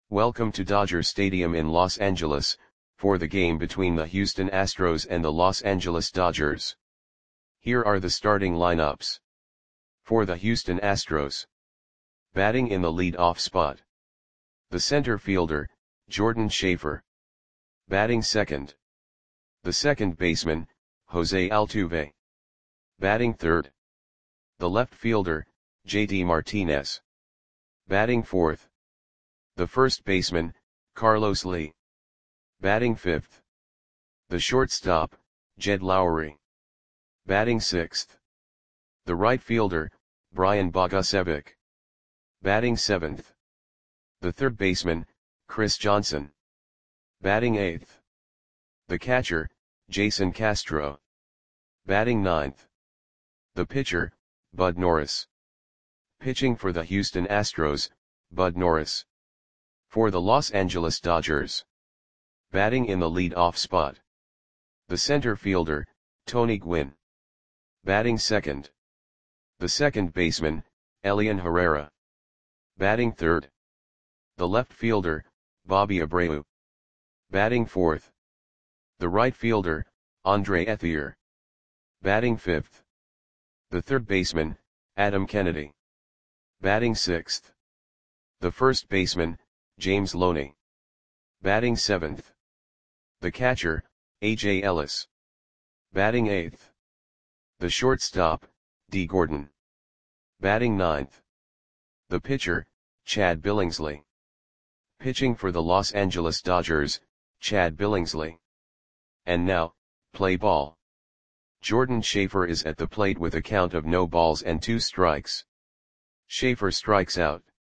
Welcome to Dodger Stadium in Los Angeles, for the game between the Houston Astros and the Los Angeles Dodgers. Here are the starting lineups. For the Houston Astros. Batting in the lead-off spot. The center fielder, Jordan Schafer. Batting second. The second baseman, Jose Altuve. Batting third. The left fielder, JD Martinez. Batting fourth. The first baseman, Carlos Lee. Batting fifth. The shortstop, Jed Lowrie. Batting sixth. The right fielder, Brian Bogusevic. Batting seventh. The third baseman, Chris Johnson. Batting eighth. The catcher, Jason Castro. Batting ninth. The pitcher, Bud Norris. Pitching for the Houston Astros, Bud Norris. For the Los Angeles Dodgers. Batting in the lead-off spot. The center fielder, Tony Gwynn. Batting second. The second baseman, Elian Herrera. Batting third. The left fielder, Bobby Abreu. Batting fourth. The right fielder, Andre Ethier. Batting fifth. The third baseman, Adam Kennedy. Batting sixth. The first baseman, James Loney. Batting seventh. The catcher, A.J. Ellis. Batting eighth. The shortstop, D. Gordon. Batting ninth. The pitcher, Chad Billingsley. Pitching for the Los Angeles Dodgers, Chad Billingsley. And now, play ball. Jordan Schafer is at the plate with a count of no balls and 2 strikes. Schafer strikes out.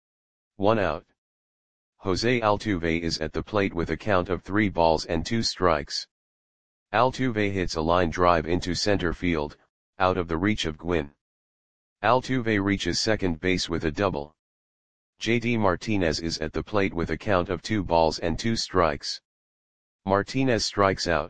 1 out. Jose Altuve is at the plate with a count of 3 balls and 2 strikes. Altuve hits a line drive into center field, out of the reach of Gwynn. Altuve reaches second base with a double. JD Martinez is at the plate with a count of 2 balls and 2 strikes. Martinez strikes out.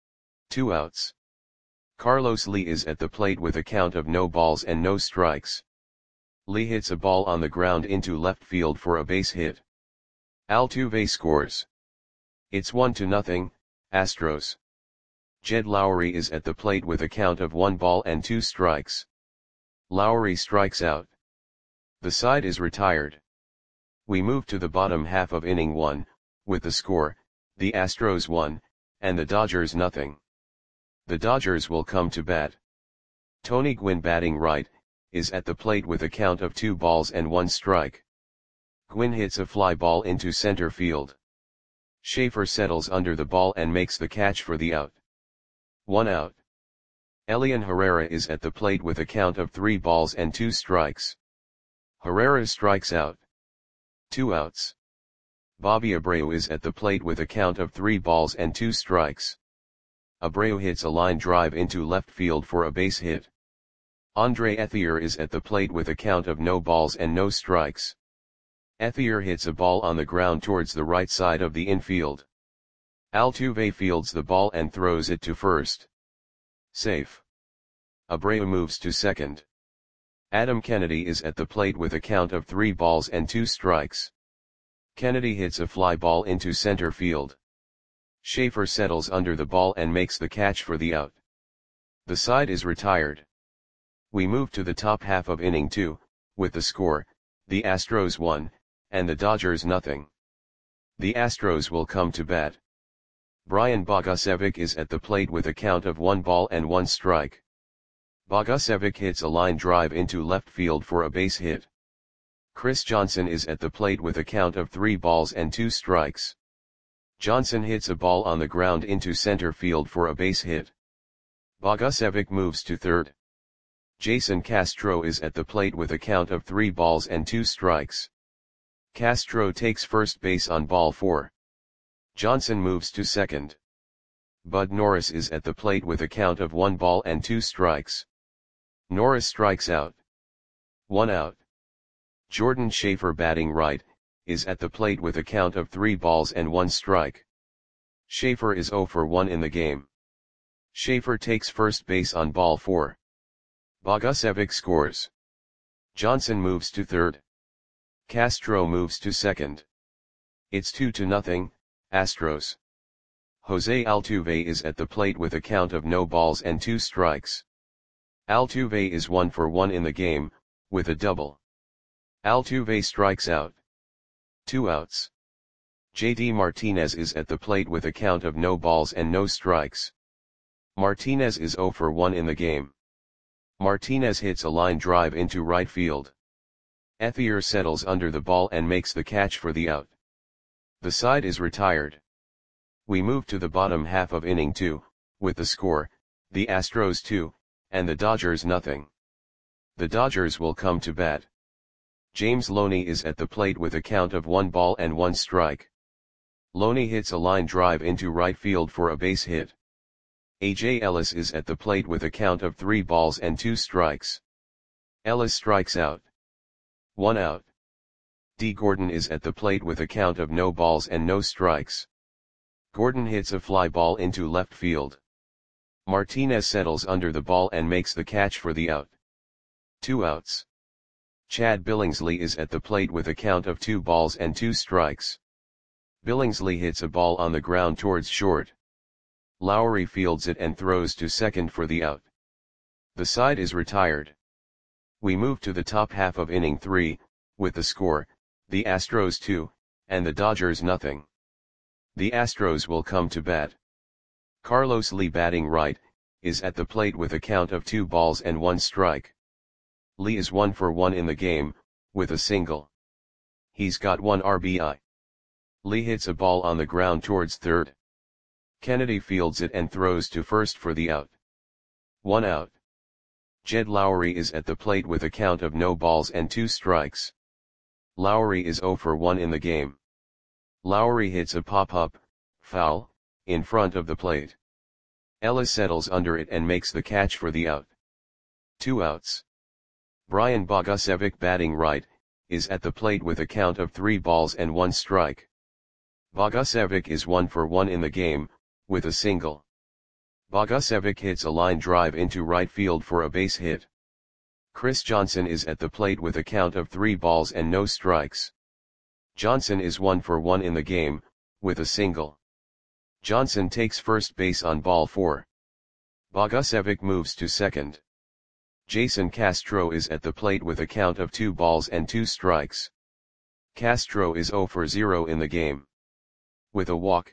2 outs. Carlos Lee is at the plate with a count of no balls and no strikes. Lee hits a ball on the ground into left field for a base hit. Altuve scores. It's 1-0, Astros. Jed Lowrie is at the plate with a count of 1 ball and 2 strikes. Lowrie strikes out. The side is retired. We move to the bottom half of inning 1, with the score, the Astros 1, and the Dodgers 0. The Dodgers will come to bat. Tony Gwynn batting right, is at the plate with a count of 2 balls and 1 strike. Gwynn hits a fly ball into center field. Schafer settles under the ball and makes the catch for the out. 1 out. Elian Herrera is at the plate with a count of 3 balls and 2 strikes. Herrera strikes out. 2 outs. Bobby Abreu is at the plate with a count of 3 balls and 2 strikes. Abreu hits a line drive into left field for a base hit. Andre Ethier is at the plate with a count of no balls and no strikes. Ethier hits a ball on the ground towards the right side of the infield. Altuve fields the ball and throws it to first. Safe. Abreu moves to second. Adam Kennedy is at the plate with a count of 3 balls and 2 strikes. Kennedy hits a fly ball into center field. Schafer settles under the ball and makes the catch for the out. The side is retired. We move to the top half of inning 2, with the score, the Astros 1, and the Dodgers 0. The Astros will come to bat. Brian Bogusevic is at the plate with a count of 1 ball and 1 strike. Bogusevic hits a line drive into left field for a base hit. Chris Johnson is at the plate with a count of 3 balls and 2 strikes. Johnson hits a ball on the ground into center field for a base hit. Bogusevic moves to third. Jason Castro is at the plate with a count of 3 balls and 2 strikes. Castro takes first base on ball 4. Johnson moves to second. Bud Norris is at the plate with a count of 1 ball and 2 strikes. Norris strikes out. 1 out. Jordan Schafer batting right, is at the plate with a count of 3 balls and 1 strike. Schafer is 0 for 1 in the game. Schafer takes first base on ball 4. Bogusevic scores. Johnson moves to third. Castro moves to second. It's 2-0, Astros. Jose Altuve is at the plate with a count of no balls and 2 strikes. Altuve is 1 for 1 in the game, with a double. Altuve strikes out. 2 outs. JD Martinez is at the plate with a count of no balls and no strikes. Martinez is 0 for 1 in the game. Martinez hits a line drive into right field. Ethier settles under the ball and makes the catch for the out. The side is retired. We move to the bottom half of inning 2, with the score, the Astros 2, and the Dodgers nothing. The Dodgers will come to bat. James Loney is at the plate with a count of 1 ball and 1 strike. Loney hits a line drive into right field for a base hit. A.J. Ellis is at the plate with a count of 3 balls and 2 strikes. Ellis strikes out. 1 out. D. Gordon is at the plate with a count of no balls and no strikes. Gordon hits a fly ball into left field. Martinez settles under the ball and makes the catch for the out. 2 outs. Chad Billingsley is at the plate with a count of 2 balls and 2 strikes. Billingsley hits a ball on the ground towards short. Lowry fields it and throws to second for the out. The side is retired. We move to the top half of inning 3, with the score, the Astros 2, and the Dodgers nothing. The Astros will come to bat. Carlos Lee batting right, is at the plate with a count of 2 balls and 1 strike. Lee is 1 for 1 in the game, with a single. He's got 1 RBI. Lee hits a ball on the ground towards third. Kennedy fields it and throws to first for the out. 1 out. Jed Lowry is at the plate with a count of no balls and 2 strikes. Lowry is 0 for 1 in the game. Lowry hits a pop-up, foul, in front of the plate. Ellis settles under it and makes the catch for the out. 2 outs. Brian Bogusevic batting right, is at the plate with a count of 3 balls and 1 strike. Bogusevic is 1 for 1 in the game, with a single. Bogusevic hits a line drive into right field for a base hit. Chris Johnson is at the plate with a count of 3 balls and no strikes. Johnson is 1 for 1 in the game, with a single. Johnson takes first base on ball 4. Bogusevic moves to second. Jason Castro is at the plate with a count of 2 balls and 2 strikes. Castro is 0 for 0 in the game. With a walk,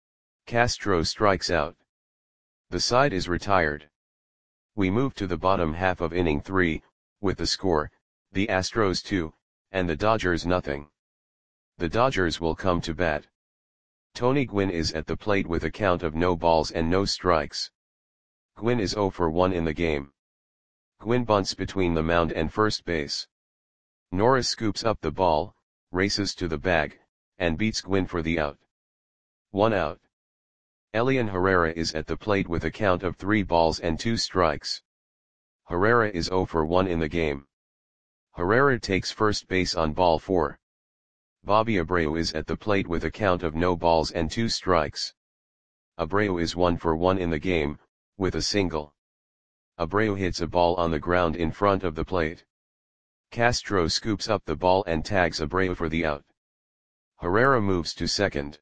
Castro strikes out. The side is retired. We move to the bottom half of inning 3, with the score, the Astros 2, and the Dodgers nothing. The Dodgers will come to bat. Tony Gwynn is at the plate with a count of no balls and no strikes. Gwynn is 0 for 1 in the game. Gwynn bunts between the mound and first base. Norris scoops up the ball, races to the bag, and beats Gwynn for the out. 1 out. Elian Herrera is at the plate with a count of 3 balls and 2 strikes. Herrera is 0 for 1 in the game. Herrera takes first base on ball 4. Bobby Abreu is at the plate with a count of no balls and 2 strikes. Abreu is 1 for 1 in the game, with a single. Abreu hits a ball on the ground in front of the plate. Castro scoops up the ball and tags Abreu for the out. Herrera moves to second.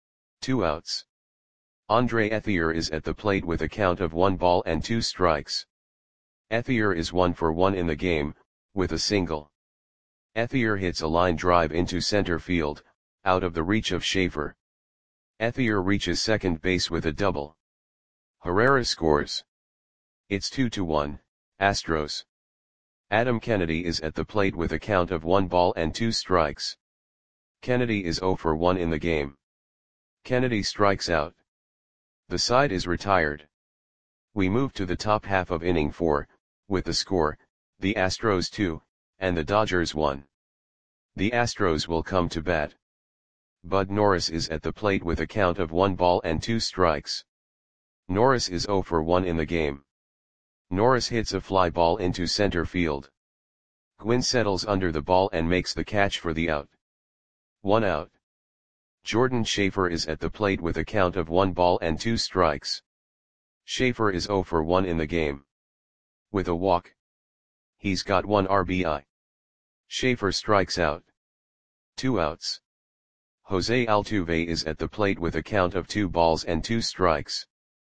2 outs. Andre Ethier is at the plate with a count of 1 ball and 2 strikes. Ethier is 1 for 1 in the game, with a single. Ethier hits a line drive into center field, out of the reach of Schaefer. Ethier reaches second base with a double. Herrera scores. It's 2-1, Astros. Adam Kennedy is at the plate with a count of 1 ball and 2 strikes. Kennedy is 0 for 1 in the game. Kennedy strikes out. The side is retired. We move to the top half of inning 4, with the score, the Astros 2, and the Dodgers 1. The Astros will come to bat. Bud Norris is at the plate with a count of 1 ball and 2 strikes. Norris is 0 for 1 in the game. Norris hits a fly ball into center field. Gwynn settles under the ball and makes the catch for the out. 1 out. Jordan Schaefer is at the plate with a count of 1 ball and 2 strikes. Schaefer is 0 for 1 in the game. With a walk, he's got 1 RBI. Schaefer strikes out. 2 outs. Jose Altuve is at the plate with a count of 2 balls and 2 strikes.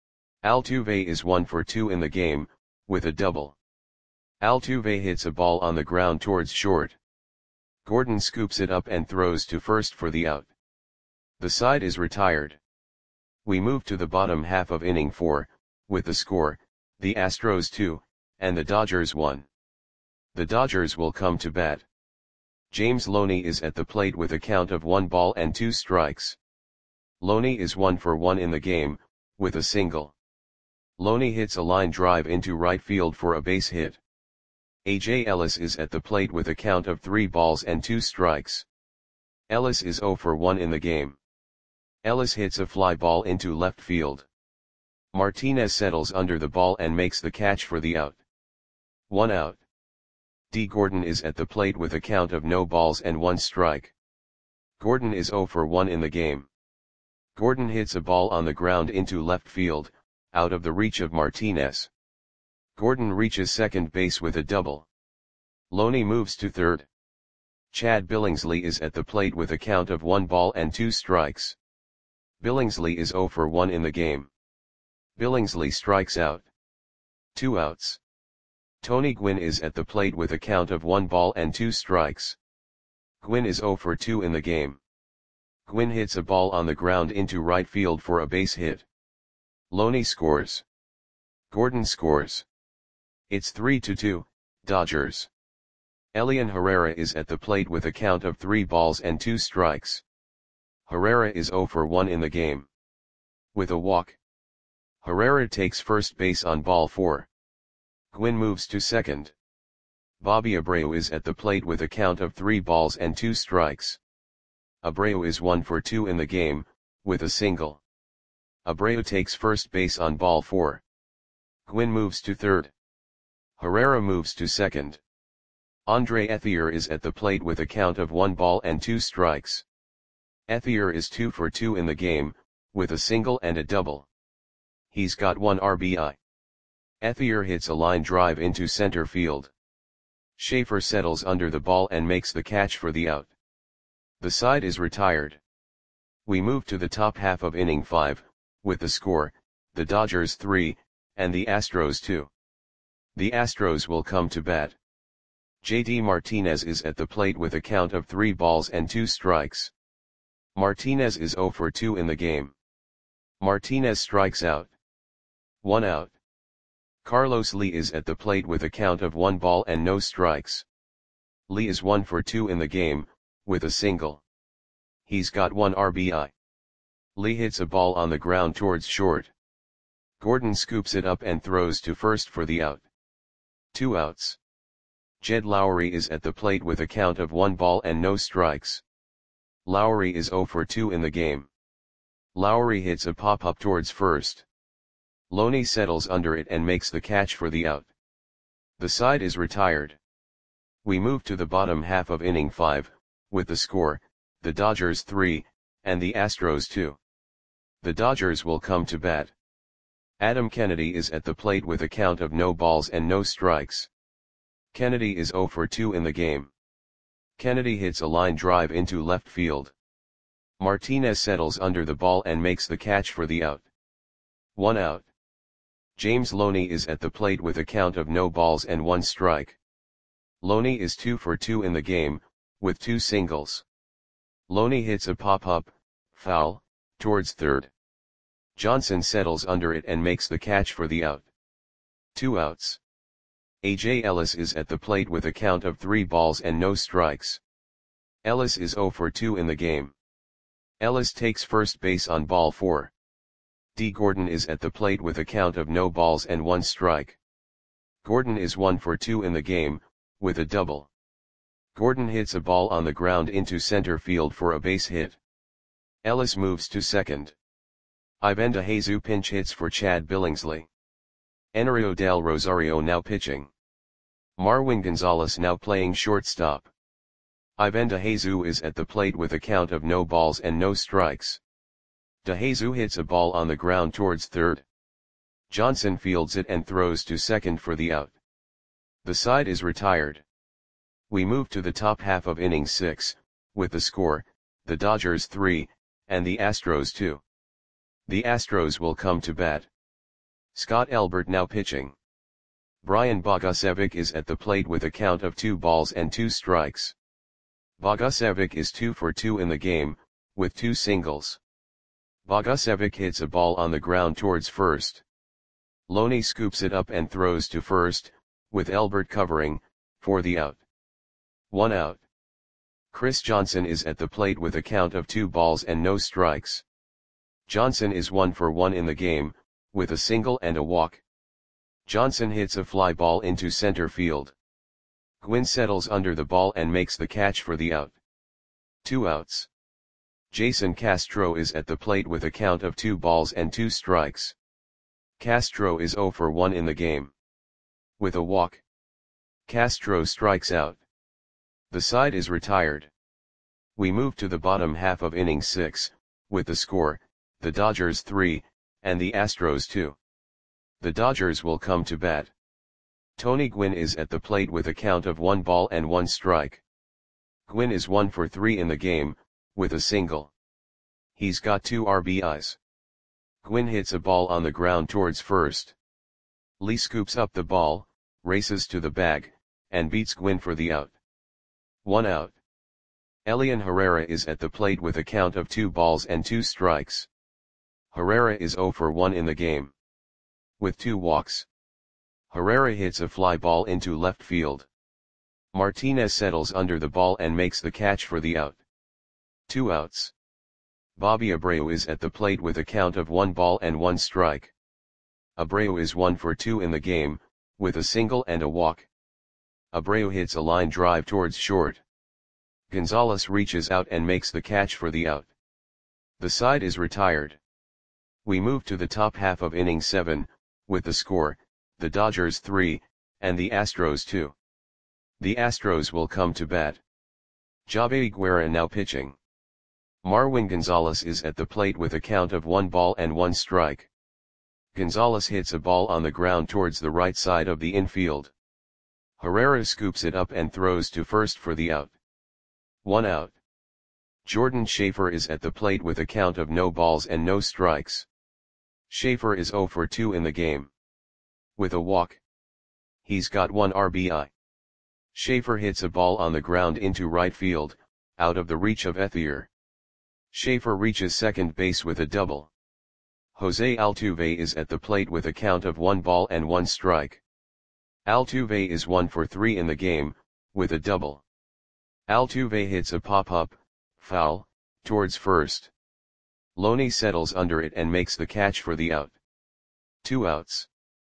Altuve is 1 for 2 in the game, with a double. Altuve hits a ball on the ground towards short. Gordon scoops it up and throws to first for the out. The side is retired. We move to the bottom half of inning 4, with the score, the Astros 2, and the Dodgers 1. The Dodgers will come to bat. James Loney is at the plate with a count of 1 ball and 2 strikes. Loney is 1 for 1 in the game, with a single. Loney hits a line drive into right field for a base hit. A.J. Ellis is at the plate with a count of 3 balls and 2 strikes. Ellis is 0 for 1 in the game. Ellis hits a fly ball into left field. Martinez settles under the ball and makes the catch for the out. 1 out. D. Gordon is at the plate with a count of no balls and 1 strike. Gordon is 0 for 1 in the game. Gordon hits a ball on the ground into left field, out of the reach of Martinez. Gordon reaches second base with a double. Loney moves to third. Chad Billingsley is at the plate with a count of 1 ball and 2 strikes. Billingsley is 0 for 1 in the game. Billingsley strikes out. 2 outs. Tony Gwynn is at the plate with a count of 1 ball and 2 strikes. Gwynn is 0 for 2 in the game. Gwynn hits a ball on the ground into right field for a base hit. Loney scores. Gordon scores. It's 3-2, Dodgers. Elian Herrera is at the plate with a count of 3 balls and 2 strikes. Herrera is 0 for 1 in the game. With a walk. Herrera takes first base on ball 4. Gwynn moves to second. Bobby Abreu is at the plate with a count of 3 balls and 2 strikes. Abreu is 1 for 2 in the game, with a single. Abreu takes first base on ball 4. Gwynn moves to third. Herrera moves to second. Andre Ethier is at the plate with a count of 1 ball and 2 strikes. Ethier is 2 for 2 in the game, with a single and a double. He's got 1 RBI. Ethier hits a line drive into center field. Schaefer settles under the ball and makes the catch for the out. The side is retired. We move to the top half of inning 5, with the score, the Dodgers 3, and the Astros 2. The Astros will come to bat. JD Martinez is at the plate with a count of 3 balls and 2 strikes. Martinez is 0 for 2 in the game. Martinez strikes out. 1 out. Carlos Lee is at the plate with a count of 1 ball and no strikes. Lee is 1 for 2 in the game, with a single. He's got 1 RBI. Lee hits a ball on the ground towards short. Gordon scoops it up and throws to first for the out. 2 outs. Jed Lowry is at the plate with a count of 1 ball and no strikes. Lowry is 0 for 2 in the game. Lowry hits a pop-up towards first. Loney settles under it and makes the catch for the out. The side is retired. We move to the bottom half of inning 5, with the score, the Dodgers 3, and the Astros 2. The Dodgers will come to bat. Adam Kennedy is at the plate with a count of no balls and no strikes. Kennedy is 0 for 2 in the game. Kennedy hits a line drive into left field. Martinez settles under the ball and makes the catch for the out. 1 out. James Loney is at the plate with a count of no balls and 1 strike. Loney is 2 for 2 in the game, with 2 singles. Loney hits a pop-up, foul, towards third. Johnson settles under it and makes the catch for the out. 2 outs. A.J. Ellis is at the plate with a count of 3 balls and no strikes. Ellis is 0 for 2 in the game. Ellis takes first base on ball 4. D. Gordon is at the plate with a count of no balls and 1 strike. Gordon is 1 for 2 in the game, with a double. Gordon hits a ball on the ground into center field for a base hit. Ellis moves to second. Ivan DeJesus pinch hits for Chad Billingsley. Enerio del Rosario now pitching. Marwin Gonzalez now playing shortstop. Ivan DeJesus is at the plate with a count of no balls and no strikes. DeJesus hits a ball on the ground towards third. Johnson fields it and throws to second for the out. The side is retired. We move to the top half of inning 6, with the score, the Dodgers 3, and the Astros 2. The Astros will come to bat. Scott Elbert now pitching. Brian Bogusevic is at the plate with a count of 2 balls and 2 strikes. Bogusevic is 2 for 2 in the game, with 2 singles. Bogusevic hits a ball on the ground towards first. Loney scoops it up and throws to first, with Elbert covering, for the out. 1 out. Chris Johnson is at the plate with a count of 2 balls and no strikes. Johnson is 1 for 1 in the game, with a single and a walk. Johnson hits a fly ball into center field. Gwynn settles under the ball and makes the catch for the out. 2 outs. Jason Castro is at the plate with a count of 2 balls and 2 strikes. Castro is 0 for 1 in the game. With a walk. Castro strikes out. The side is retired. We move to the bottom half of inning 6, with the score, the Dodgers 3, and the Astros 2. The Dodgers will come to bat. Tony Gwynn is at the plate with a count of 1 ball and 1 strike. Gwynn is 1 for 3 in the game, with a single. He's got 2 RBIs. Gwynn hits a ball on the ground towards first. Lee scoops up the ball, races to the bag, and beats Gwynn for the out. 1 out. Elian Herrera is at the plate with a count of 2 balls and 2 strikes. Herrera is 0 for 1 in the game. With 2 walks. Herrera hits a fly ball into left field. Martinez settles under the ball and makes the catch for the out. 2 outs. Bobby Abreu is at the plate with a count of 1 ball and 1 strike. Abreu is 1 for 2 in the game, with a single and a walk. Abreu hits a line drive towards short. Gonzalez reaches out and makes the catch for the out. The side is retired. We move to the top half of inning 7, with the score, the Dodgers 3, and the Astros 2. The Astros will come to bat. Javi Guerra now pitching. Marwin Gonzalez is at the plate with a count of 1 ball and 1 strike. Gonzalez hits a ball on the ground towards the right side of the infield. Herrera scoops it up and throws to first for the out. 1 out. Jordan Schaefer is at the plate with a count of no balls and no strikes. Schaefer is 0 for 2 in the game. With a walk. He's got 1 RBI. Schaefer hits a ball on the ground into right field, out of the reach of Ethier. Schaefer reaches second base with a double. Jose Altuve is at the plate with a count of 1 ball and 1 strike. Altuve is 1 for 3 in the game, with a double. Altuve hits a pop-up, foul, towards first. Loney settles under it and makes the catch for the out. 2 outs.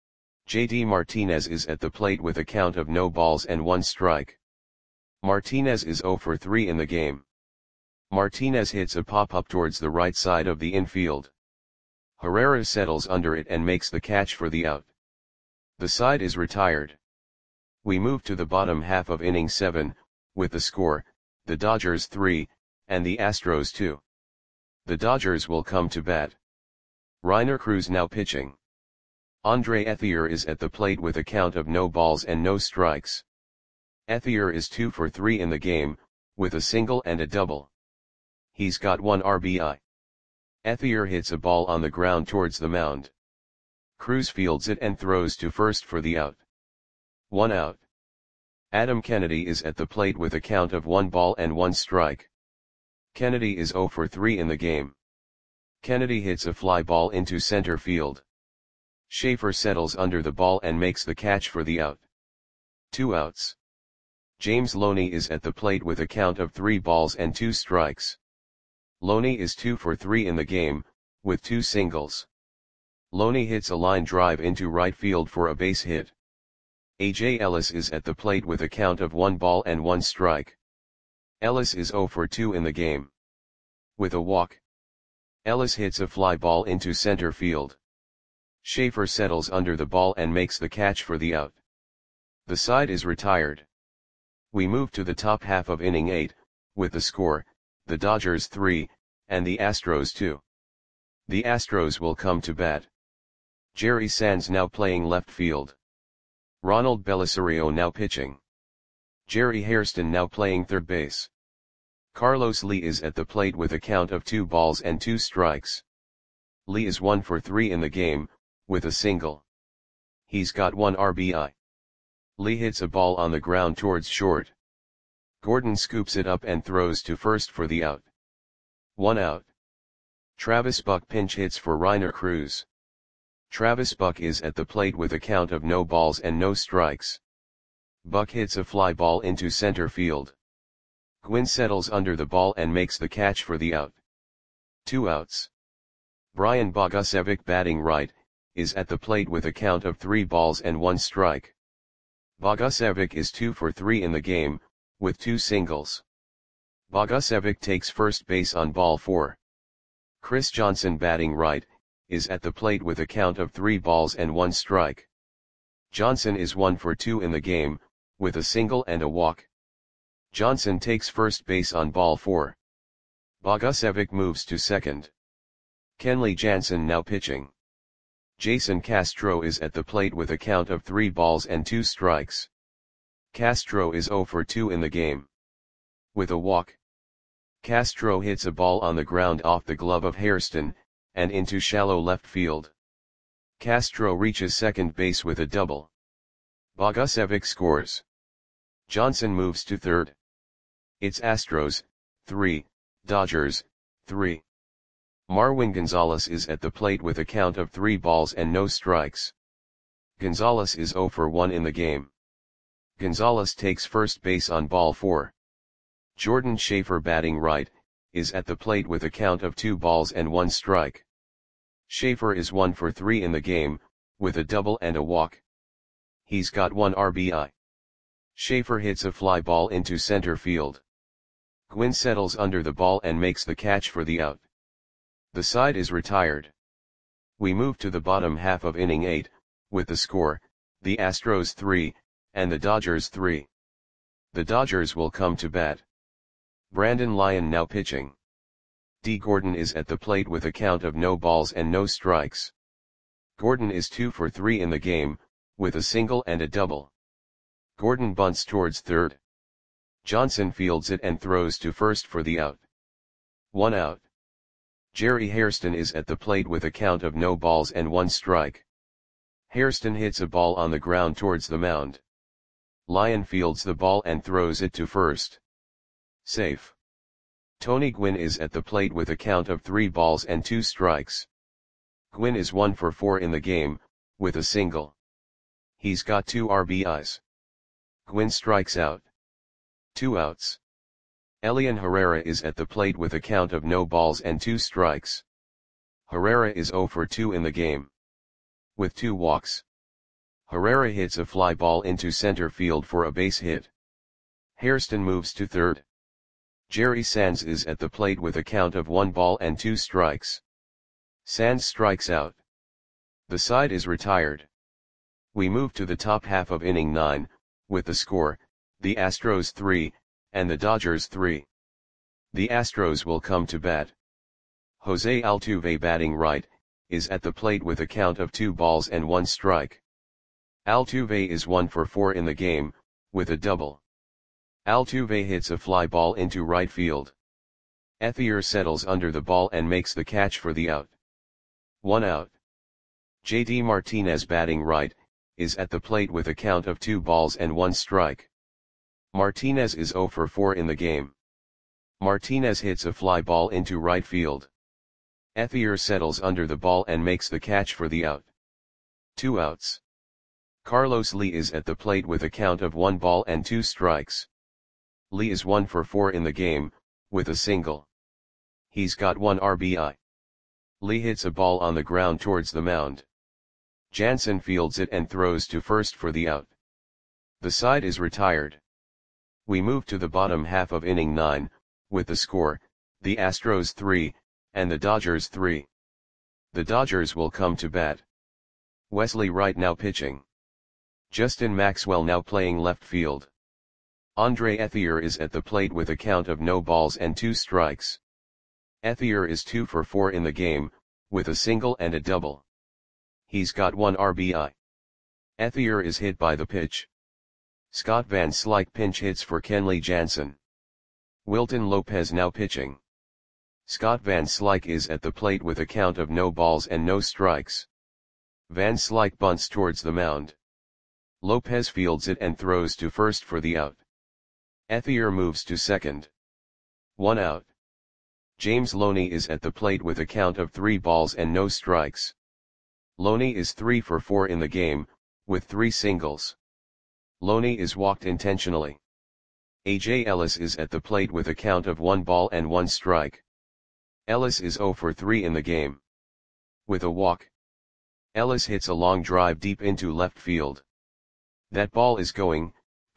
JD Martinez is at the plate with a count of no balls and 1 strike. Martinez is 0 for 3 in the game. Martinez hits a pop-up towards the right side of the infield. Herrera settles under it and makes the catch for the out. The side is retired. We move to the bottom half of inning 7, with the score, the Dodgers 3, and the Astros 2. The Dodgers will come to bat. Rainer Cruz now pitching. Andre Ethier is at the plate with a count of no balls and no strikes. Ethier is 2 for 3 in the game, with a single and a double. He's got 1 RBI. Ethier hits a ball on the ground towards the mound. Cruz fields it and throws to first for the out. 1 out. Adam Kennedy is at the plate with a count of 1 ball and 1 strike. Kennedy is 0 for 3 in the game. Kennedy hits a fly ball into center field. Schaefer settles under the ball and makes the catch for the out. 2 outs. James Loney is at the plate with a count of 3 balls and 2 strikes. Loney is 2 for 3 in the game, with 2 singles. Loney hits a line drive into right field for a base hit. A.J. Ellis is at the plate with a count of 1 ball and 1 strike. Ellis is 0 for 2 in the game. With a walk. Ellis hits a fly ball into center field. Schaefer settles under the ball and makes the catch for the out. The side is retired. We move to the top half of inning 8, with the score, the Dodgers 3, and the Astros 2. The Astros will come to bat. Jerry Sands now playing left field. Ronald Belisario now pitching. Jerry Hairston now playing third base. Carlos Lee is at the plate with a count of 2 balls and 2 strikes. Lee is 1 for 3 in the game, with a single. He's got 1 RBI. Lee hits a ball on the ground towards short. Gordon scoops it up and throws to first for the out. 1 out. Travis Buck pinch hits for Reiner Cruz. Travis Buck is at the plate with a count of no balls and no strikes. Buck hits a fly ball into center field. Gwynn settles under the ball and makes the catch for the out. 2 outs. Brian Bogusevic, batting right, is at the plate with a count of 3 balls and 1 strike. Bogusevic is 2 for 3 in the game, with 2 singles. Bogusevic takes first base on ball 4. Chris Johnson, batting right, is at the plate with a count of 3 balls and 1 strike. Johnson is 1 for 2 in the game, with a single and a walk. Johnson takes first base on ball 4. Bogusevic moves to second. Kenley Jansen now pitching. Jason Castro is at the plate with a count of 3 balls and 2 strikes. Castro is 0 for 2 in the game. With a walk. Castro hits a ball on the ground off the glove of Hairston, and into shallow left field. Castro reaches second base with a double. Bogusevic scores. Johnson moves to third. It's Astros, 3, Dodgers, 3. Marwin Gonzalez is at the plate with a count of 3 balls and no strikes. Gonzalez is 0 for 1 in the game. Gonzalez takes first base on ball 4. Jordan Schaefer, batting right, is at the plate with a count of 2 balls and 1 strike. Schaefer is 1 for 3 in the game, with a double and a walk. He's got 1 RBI. Schaefer hits a fly ball into center field. Gwynn settles under the ball and makes the catch for the out. The side is retired. We move to the bottom half of inning 8, with the score, the Astros 3, and the Dodgers 3. The Dodgers will come to bat. Brandon Lyon now pitching. D. Gordon is at the plate with a count of no balls and no strikes. Gordon is 2 for 3 in the game, with a single and a double. Gordon bunts towards third. Johnson fields it and throws to first for the out. 1 out. Jerry Hairston is at the plate with a count of no balls and 1 strike. Hairston hits a ball on the ground towards the mound. Lyon fields the ball and throws it to first. Safe. Tony Gwynn is at the plate with a count of 3 balls and 2 strikes. Gwynn is 1 for 4 in the game, with a single. He's got 2 RBIs. Gwynn strikes out. 2 outs. Elian Herrera is at the plate with a count of no balls and 2 strikes. Herrera is 0 for 2 in the game. With 2 walks. Herrera hits a fly ball into center field for a base hit. Hairston moves to third. Jerry Sands is at the plate with a count of 1 ball and 2 strikes. Sands strikes out. The side is retired. We move to the top half of inning 9, with the score, the Astros 3, and the Dodgers 3. The Astros will come to bat. Jose Altuve, batting right, is at the plate with a count of 2 balls and 1 strike. Altuve is 1 for 4 in the game, with a double. Altuve hits a fly ball into right field. Ethier settles under the ball and makes the catch for the out. 1 out. JD Martinez, batting right, is at the plate with a count of 2 balls and 1 strike. Martinez is 0 for 4 in the game. Martinez hits a fly ball into right field. Ethier settles under the ball and makes the catch for the out. 2 outs. Carlos Lee is at the plate with a count of 1 ball and 2 strikes. Lee is 1 for 4 in the game, with a single. He's got 1 RBI. Lee hits a ball on the ground towards the mound. Jansen fields it and throws to first for the out. The side is retired. We move to the bottom half of inning 9, with the score, the Astros 3, and the Dodgers 3. The Dodgers will come to bat. Wesley Wright now pitching. Justin Maxwell now playing left field. Andre Ethier is at the plate with a count of no balls and 2 strikes. Ethier is 2 for 4 in the game, with a single and a double. He's got 1 RBI. Ethier is hit by the pitch. Scott Van Slyke pinch hits for Kenley Jansen. Wilton Lopez now pitching. Scott Van Slyke is at the plate with a count of no balls and no strikes. Van Slyke bunts towards the mound. Lopez fields it and throws to first for the out. Ethier moves to second. 1 out. James Loney is at the plate with a count of 3 balls and no strikes. Loney is 3 for 4 in the game, with 3 singles. Loney is walked intentionally. A.J. Ellis is at the plate with a count of 1 ball and 1 strike. Ellis is 0 for 3 in the game. With a walk, Ellis hits a long drive deep into left field. That ball is gone.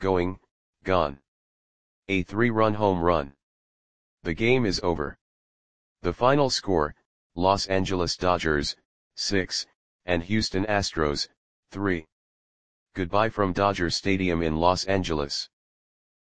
A 3-run home run. The game is over. The final score, Los Angeles Dodgers, 6, and Houston Astros, 3. Goodbye from Dodger Stadium in Los Angeles.